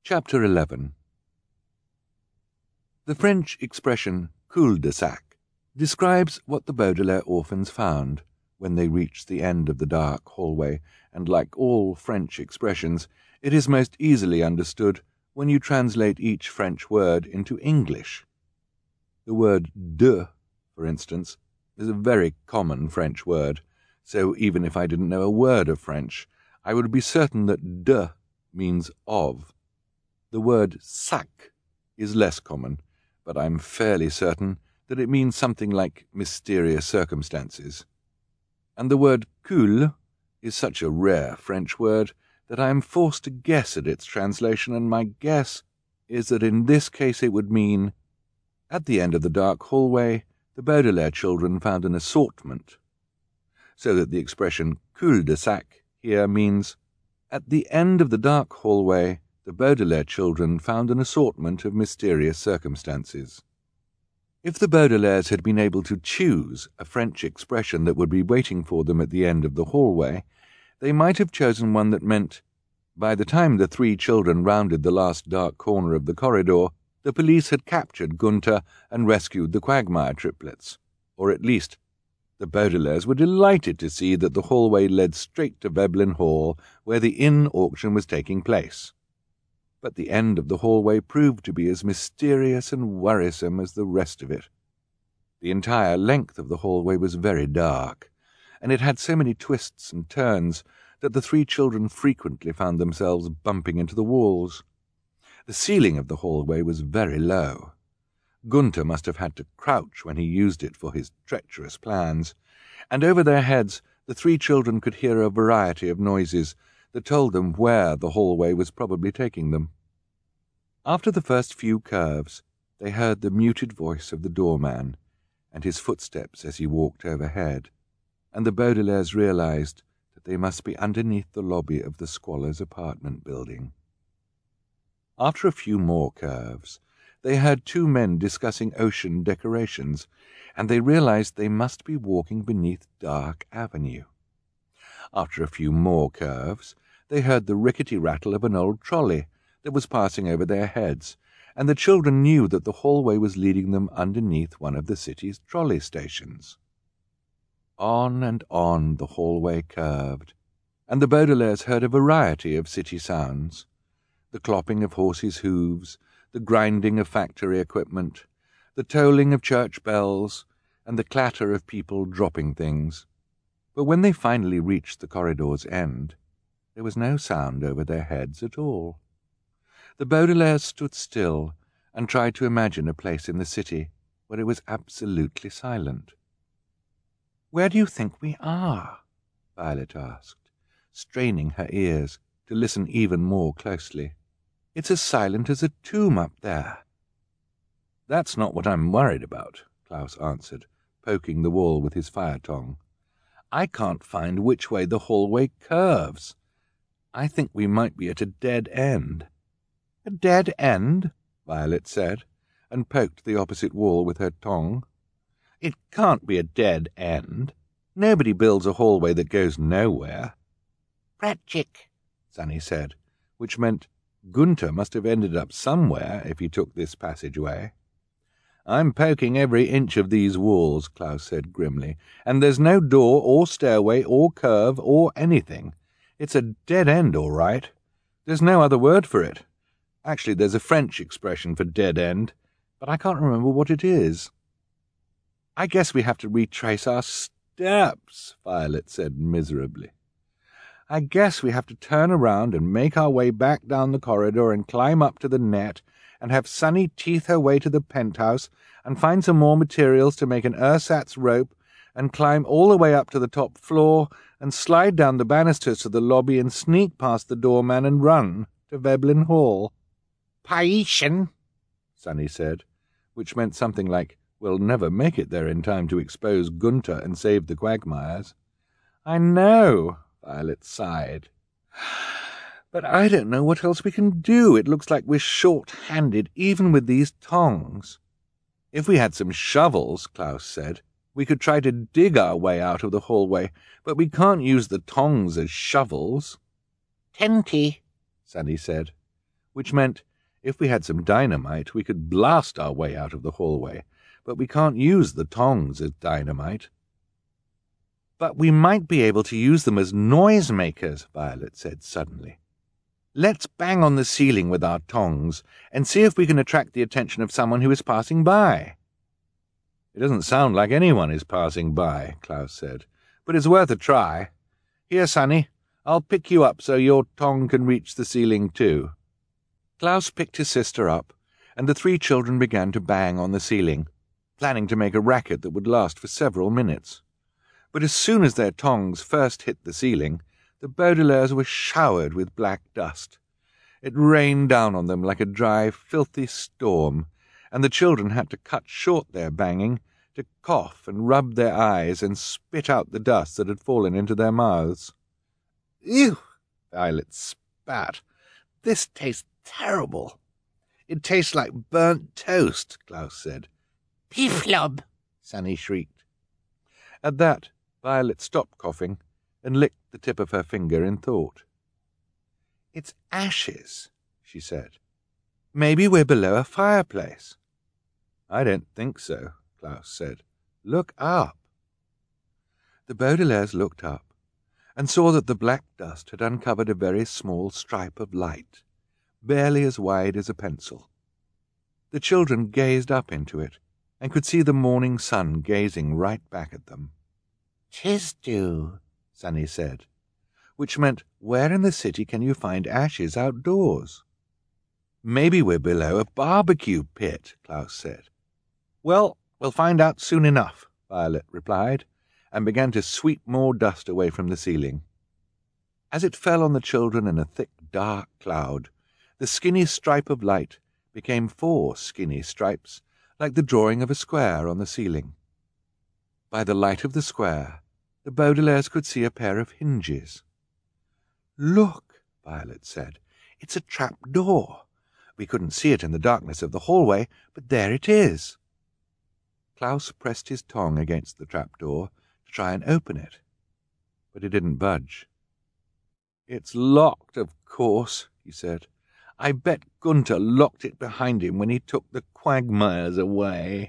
Chapter 11. The French expression cul-de-sac describes what the Baudelaire orphans found when they reached the end of the dark hallway, and like all French expressions, it is most easily understood when you translate each French word into English. The word de, for instance, is a very common French word, so even if I didn't know a word of French, I would be certain that de means of. The word sac is less common, but I'm fairly certain that it means something like mysterious circumstances. And the word cul is such a rare French word that I am forced to guess at its translation, and my guess is that in this case it would mean, at the end of the dark hallway, the Baudelaire children found an assortment, so that the expression cul-de-sac here means, at the end of the dark hallway, the Baudelaire children found an assortment of mysterious circumstances. If the Baudelaires had been able to choose a French expression that would be waiting for them at the end of the hallway, they might have chosen one that meant, by the time the three children rounded the last dark corner of the corridor, the police had captured Gunther and rescued the Quagmire triplets, or at least the Baudelaires were delighted to see that the hallway led straight to Veblen Hall, where the inn auction was taking place. But the end of the hallway proved to be as mysterious and worrisome as the rest of it. The entire length of the hallway was very dark, and it had so many twists and turns that the three children frequently found themselves bumping into the walls. The ceiling of the hallway was very low. Gunther must have had to crouch when he used it for his treacherous plans, and over their heads the three children could hear a variety of noises that told them where the hallway was probably taking them. After the first few curves, they heard the muted voice of the doorman and his footsteps as he walked overhead, and the Baudelaires realized that they must be underneath the lobby of the squalor's apartment building. After a few more curves, they heard two men discussing ocean decorations, and they realized they must be walking beneath Dark Avenue. After a few more curves, they heard the rickety rattle of an old trolley that was passing over their heads, and the children knew that the hallway was leading them underneath one of the city's trolley stations. On and on the hallway curved, and the Baudelaires heard a variety of city sounds: the clopping of horses' hooves, the grinding of factory equipment, the tolling of church bells, and the clatter of people dropping things. But when they finally reached the corridor's end, there was no sound over their heads at all. The Baudelaires stood still and tried to imagine a place in the city where it was absolutely silent. "Where do you think we are?" Violet asked, straining her ears to listen even more closely. "It's as silent as a tomb up there." "That's not what I'm worried about," Klaus answered, poking the wall with his fire-tong. "I can't find which way the hallway curves. I think we might be at a dead end." "A dead end?" Violet said, and poked the opposite wall with her tong. "It can't be a dead end. Nobody builds a hallway that goes nowhere." "Pratchik," Sunny said, which meant Gunther must have ended up somewhere if he took this passageway. "I'm poking every inch of these walls," Klaus said grimly, "and there's no door or stairway or curve or anything. It's a dead end, all right. There's no other word for it. Actually, there's a French expression for dead end, but I can't remember what it is." "I guess we have to retrace our steps," Violet said miserably. "I guess we have to turn around and make our way back down the corridor and climb up to the net and have Sunny teeth her way to the penthouse and find some more materials to make an ersatz rope and climb all the way up to the top floor and slide down the banisters to the lobby and sneak past the doorman and run to Veblen Hall." "Paischen," Sunny said, which meant something like, "We'll never make it there in time to expose Gunther and save the Quagmires." "I know," Violet sighed. "But I don't know what else we can do. It looks like we're short-handed even with these tongs." "If we had some shovels," Klaus said, "we could try to dig our way out of the hallway, but we can't use the tongs as shovels." "Tenty," Sunny said. which meant if we had some dynamite we could blast our way out of the hallway, but we can't use the tongs as dynamite. But we might be able to use them as noisemakers, Violet said suddenly. Let's bang on the ceiling with our tongs and see if we can attract the attention of someone who is passing by. It doesn't sound like anyone is passing by, Klaus said, but it's worth a try. Here, Sonny, I'll pick you up so your tong can reach the ceiling too. Klaus picked his sister up, and the 3 children began to bang on the ceiling, planning to make a racket that would last for several minutes. But as soon as their tongs first hit the ceiling, the Baudelaires were showered with black dust. It rained down on them like a dry, filthy storm, and the children had to cut short their banging to cough and rub their eyes and spit out the dust that had fallen into their mouths. "Ew!" Violet spat. "This tastes terrible." "It tastes like burnt toast," Klaus said. "Piflob!" Sonny shrieked. At that, Violet stopped coughing and licked the tip of her finger in thought. "It's ashes," she said. "Maybe we're below a fireplace." "I don't think so," Klaus said. "Look up." The Baudelaires looked up and saw that the black dust had uncovered a very small stripe of light, barely as wide as a pencil. The children gazed up into it and could see the morning sun gazing right back at them. "'Tis dew," Sonny said, which meant, where in the city can you find ashes outdoors? "Maybe we're below a barbecue pit," Klaus said. "Well, we'll find out soon enough," Violet replied, and began to sweep more dust away from the ceiling. As it fell on the children in a thick, dark cloud, the skinny stripe of light became 4 skinny stripes, like the drawing of a square on the ceiling. By the light of the square, the Baudelaires could see a pair of hinges. "Look," Violet said, "it's a trap door. We couldn't see it in the darkness of the hallway, but there it is." Klaus pressed his tongue against the trapdoor to try and open it, but it didn't budge. "It's locked, of course," he said. "I bet Gunther locked it behind him when he took the quagmires away."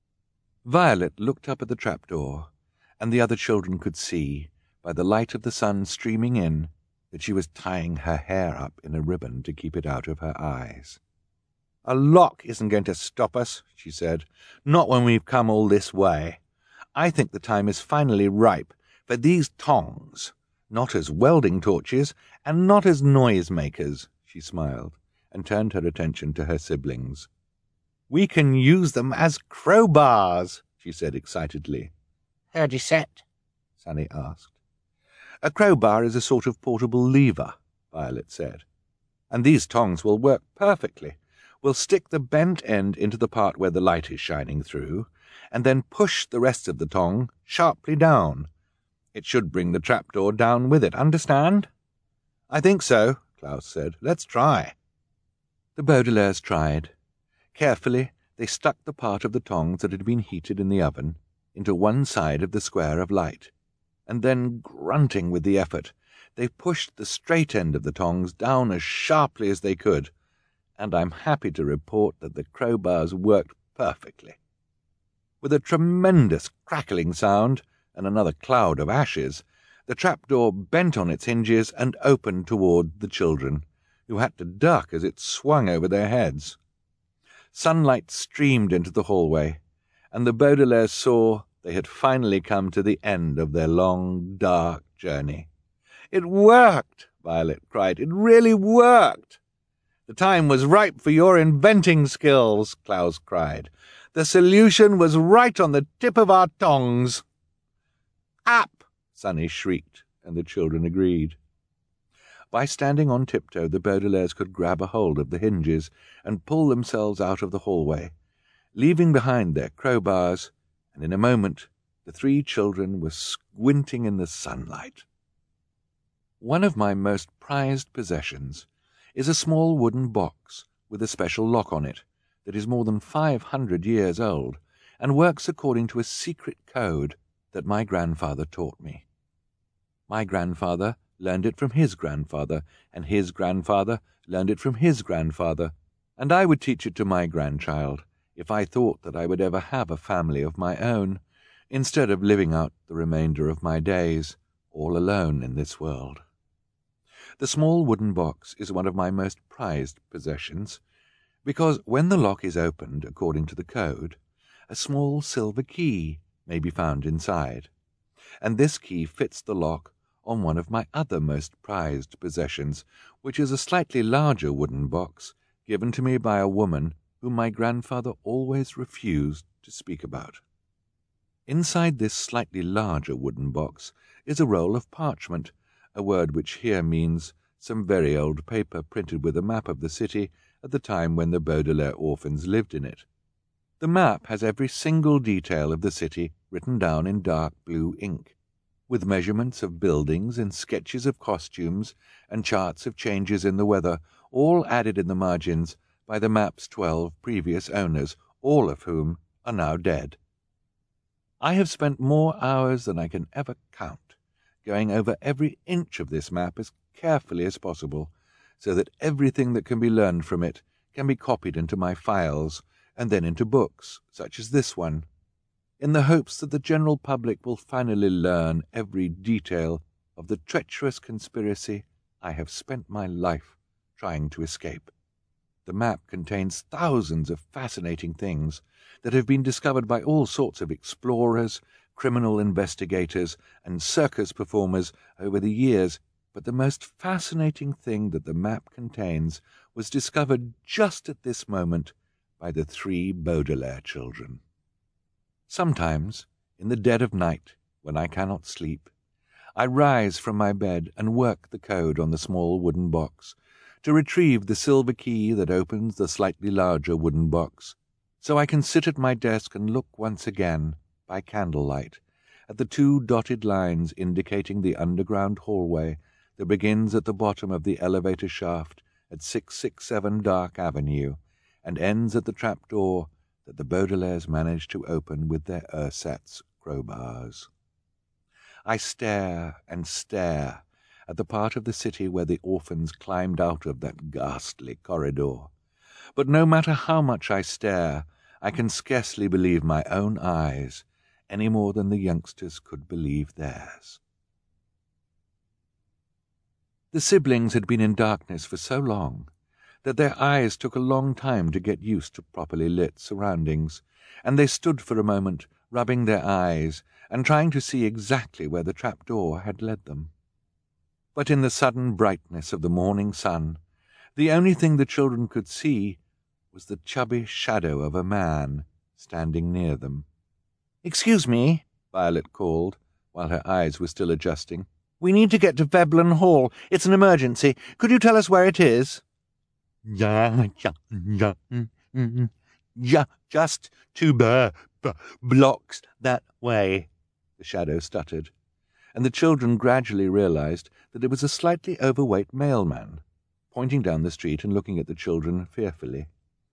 Violet looked up at the trapdoor, and the other children could see, by the light of the sun streaming in, that she was tying her hair up in a ribbon to keep it out of her eyes. "A lock isn't going to stop us," she said. "Not when we've come all this way. I think the time is finally ripe for these tongs, not as welding torches, and not as noisemakers," she smiled, and turned her attention to her siblings. "We can use them as crowbars," she said excitedly. "How do you set?" Sonny asked. "A crowbar is a sort of portable lever," Violet said. "And these tongs will work perfectly. We'll stick the bent end into the part where the light is shining through, and then push the rest of the tong sharply down. It should bring the trapdoor down with it, understand?" "I think so," Klaus said. "Let's try." The Baudelaires tried. Carefully, they stuck the part of the tongs that had been heated in the oven into one side of the square of light, and then, grunting with the effort, they pushed the straight end of the tongs down as sharply as they could, and I'm happy to report that the crowbars worked perfectly. With a tremendous crackling sound and another cloud of ashes, the trapdoor bent on its hinges and opened toward the children, who had to duck as it swung over their heads. Sunlight streamed into the hallway, and the Baudelaires saw they had finally come to the end of their long, dark journey. "It worked!" Violet cried. "It really worked!" "The time was ripe for your inventing skills," Klaus cried. "The solution was right on the tip of our tongs." "Up!" Sonny shrieked, and the children agreed. By standing on tiptoe, the Baudelaires could grab a hold of the hinges and pull themselves out of the hallway, leaving behind their crowbars, and in a moment the 3 children were squinting in the sunlight. One of my most prized possessions is a small wooden box with a special lock on it that is more than 500 years old and works according to a secret code that my grandfather taught me. My grandfather learned it from his grandfather, and his grandfather learned it from his grandfather, and I would teach it to my grandchild if I thought that I would ever have a family of my own, instead of living out the remainder of my days all alone in this world. The small wooden box is one of my most prized possessions, because when the lock is opened according to the code, a small silver key may be found inside, and this key fits the lock on one of my other most prized possessions, which is a slightly larger wooden box given to me by a woman whom my grandfather always refused to speak about. Inside this slightly larger wooden box is a roll of parchment, a word which here means some very old paper printed with a map of the city at the time when the Baudelaire orphans lived in it. The map has every single detail of the city written down in dark blue ink, with measurements of buildings and sketches of costumes and charts of changes in the weather, all added in the margins by the map's 12 previous owners, all of whom are now dead. I have spent more hours than I can ever count, going over every inch of this map as carefully as possible, so that everything that can be learned from it can be copied into my files and then into books, such as this one, in the hopes that the general public will finally learn every detail of the treacherous conspiracy I have spent my life trying to escape. The map contains thousands of fascinating things that have been discovered by all sorts of explorers, criminal investigators, and circus performers over the years, but the most fascinating thing that the map contains was discovered just at this moment by the 3 Baudelaire children. Sometimes, in the dead of night, when I cannot sleep, I rise from my bed and work the code on the small wooden box, to retrieve the silver key that opens the slightly larger wooden box, so I can sit at my desk and look once again, by candlelight, at the 2 dotted lines indicating the underground hallway that begins at the bottom of the elevator shaft at 667 Dark Avenue and ends at the trapdoor that the Baudelaires managed to open with their ersatz crowbars. I stare and stare at the part of the city where the orphans climbed out of that ghastly corridor, but no matter how much I stare, I can scarcely believe my own eyes any more than the youngsters could believe theirs. The siblings had been in darkness for so long that their eyes took a long time to get used to properly lit surroundings, and they stood for a moment rubbing their eyes and trying to see exactly where the trapdoor had led them. But in the sudden brightness of the morning sun, the only thing the children could see was the chubby shadow of a man standing near them. "Excuse me," Violet called, while her eyes were still adjusting. "We need to get to Veblen Hall. It's an emergency. Could you tell us where it is?" Just 2 blocks that way," the shadow stuttered, and the children gradually realized that it was a slightly overweight mailman, pointing down the street and looking at the children fearfully.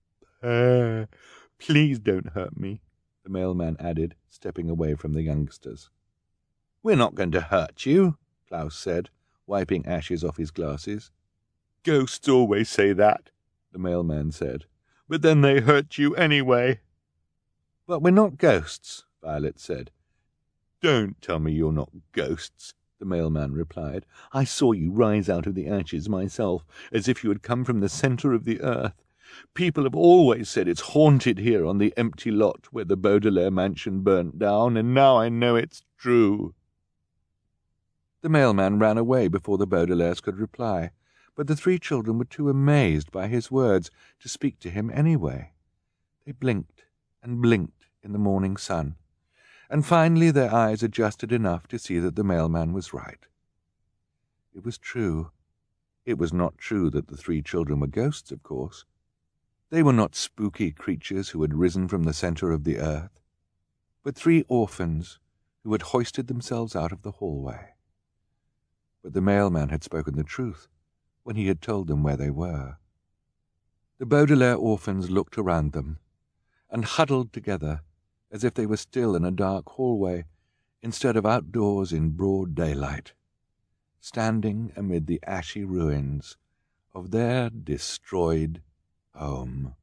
"Please don't hurt me," the mailman added, stepping away from the youngsters. "We're not going to hurt you," Klaus said, wiping ashes off his glasses. "Ghosts always say that," the mailman said, "but then they hurt you anyway." "But we're not ghosts," Violet said. "Don't tell me you're not ghosts," the mailman replied. "I saw you rise out of the ashes myself, as if you had come from the centre of the earth. People have always said it's haunted here on the empty lot where the Baudelaire mansion burnt down, and now I know it's true." The mailman ran away before the Baudelaires could reply, but the 3 children were too amazed by his words to speak to him anyway. They blinked and blinked in the morning sun, and finally their eyes adjusted enough to see that the mailman was right. It was true. It was not true that the 3 children were ghosts, of course. They were not spooky creatures who had risen from the centre of the earth, but 3 orphans who had hoisted themselves out of the hallway. But the mailman had spoken the truth when he had told them where they were. The Baudelaire orphans looked around them and huddled together as if they were still in a dark hallway instead of outdoors in broad daylight. standing amid the ashy ruins of their destroyed home.